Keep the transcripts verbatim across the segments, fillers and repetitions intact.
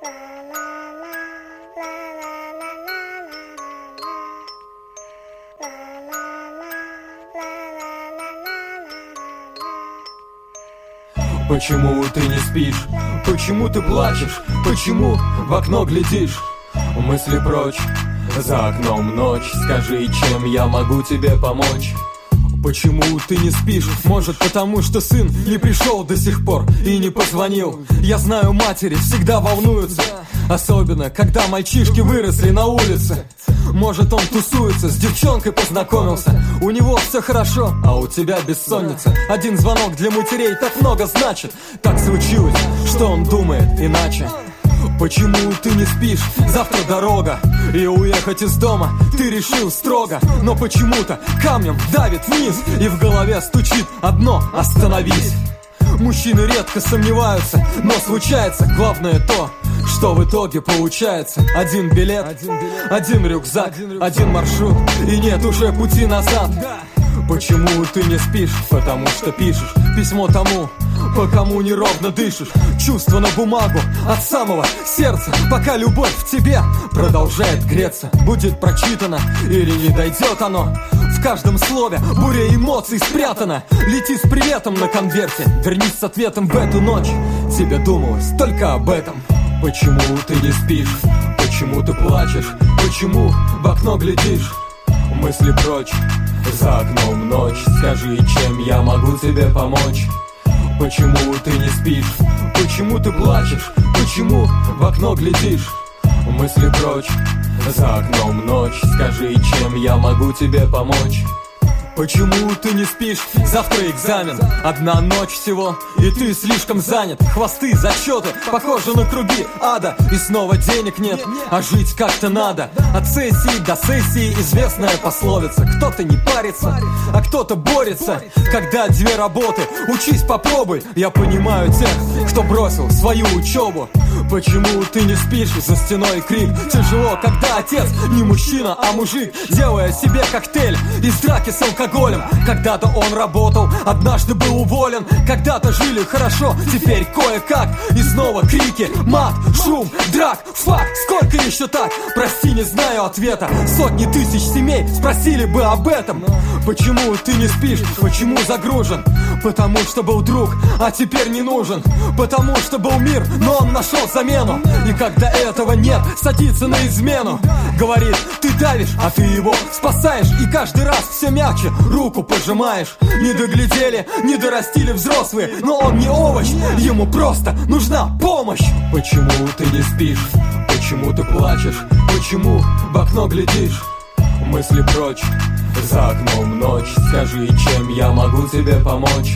Почему ты не спишь? Почему ты плачешь? Почему в окно глядишь? Мысли прочь, за окном ночь. Скажи, чем я могу тебе помочь? Почему ты не спишь? Может, потому что сын не пришел до сих пор и не позвонил. Я знаю, матери всегда волнуются, особенно когда мальчишки выросли на улице. Может, он тусуется, с девчонкой познакомился. У него все хорошо, а у тебя бессонница. Один звонок для матерей так много значит. Так случилось, что он думает иначе. Почему ты не спишь? Завтра дорога, и уехать из дома ты решил строго. Но почему-то камнем давит вниз, и в голове стучит одно: остановись. Мужчины редко сомневаются, но случается главное то, что в итоге получается. Один билет, один рюкзак, один маршрут, и нет уже пути назад. Почему ты не спишь? Потому что пишешь письмо тому, по кому неровно дышишь. Чувство на бумагу от самого сердца, пока любовь в тебе продолжает греться. Будет прочитано или не дойдет оно, в каждом слове буря эмоций спрятана. Лети с приветом на конверте, вернись с ответом в эту ночь. Тебе думалось только об этом. Почему ты не спишь? Почему ты плачешь? Почему в окно глядишь? Мысли прочь, за окном ночь. Скажи, чем я могу тебе помочь? Почему ты не спишь? Почему ты плачешь? Почему в окно глядишь? Мысли прочь, за окном ночь. Скажи, чем я могу тебе помочь? Почему ты не спишь? Завтра экзамен, одна ночь всего, и ты слишком занят. Хвосты, зачеты, похожи на круги ада. И снова денег нет, а жить как-то надо. От сессии до сессии известная пословица. Кто-то не парится, а кто-то борется. Когда две работы, учись, попробуй. Я понимаю тех, кто бросил свою учебу. Почему ты не спишь? За стеной крик. Тяжело, когда отец не мужчина, а мужик, делая себе коктейль из драки с алкоголем. Когда-то он работал, однажды был уволен. Когда-то жили хорошо, теперь кое-как. И снова крики, мат, шум, драк, фак. Сколько еще так? Прости, не знаю ответа. Сотни тысяч семей спросили бы об этом. Почему ты не спишь? Почему загружен? Потому что был друг, а теперь не нужен. Потому что был мир, но он нашел замену. И когда этого нет, садится на измену. Говорит, ты давишь, а ты его спасаешь. И каждый раз все мягче руку пожимаешь. Не доглядели, не дорастили взрослые, но он не овощ, ему просто нужна помощь. Почему ты не спишь? Почему ты плачешь? Почему в окно глядишь? Мысли прочь, за окном ночь. Скажи, чем я могу тебе помочь?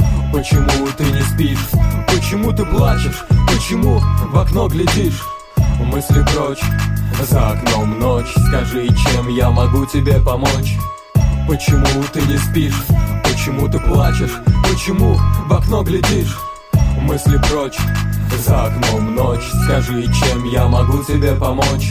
Почему ты не спишь? Почему ты плачешь? Почему в окно глядишь? Мысли прочь, за окном ночь. Скажи, чем я могу тебе помочь? Почему ты не спишь? Почему ты плачешь? Почему в окно глядишь? Мысли прочь, за окном ночь. Скажи, чем я могу тебе помочь?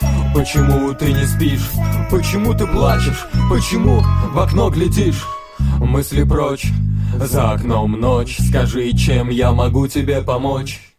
Почему ты не спишь? Почему ты плачешь? Почему в окно глядишь? Мысли прочь, за окном ночь. Скажи, чем я могу тебе помочь?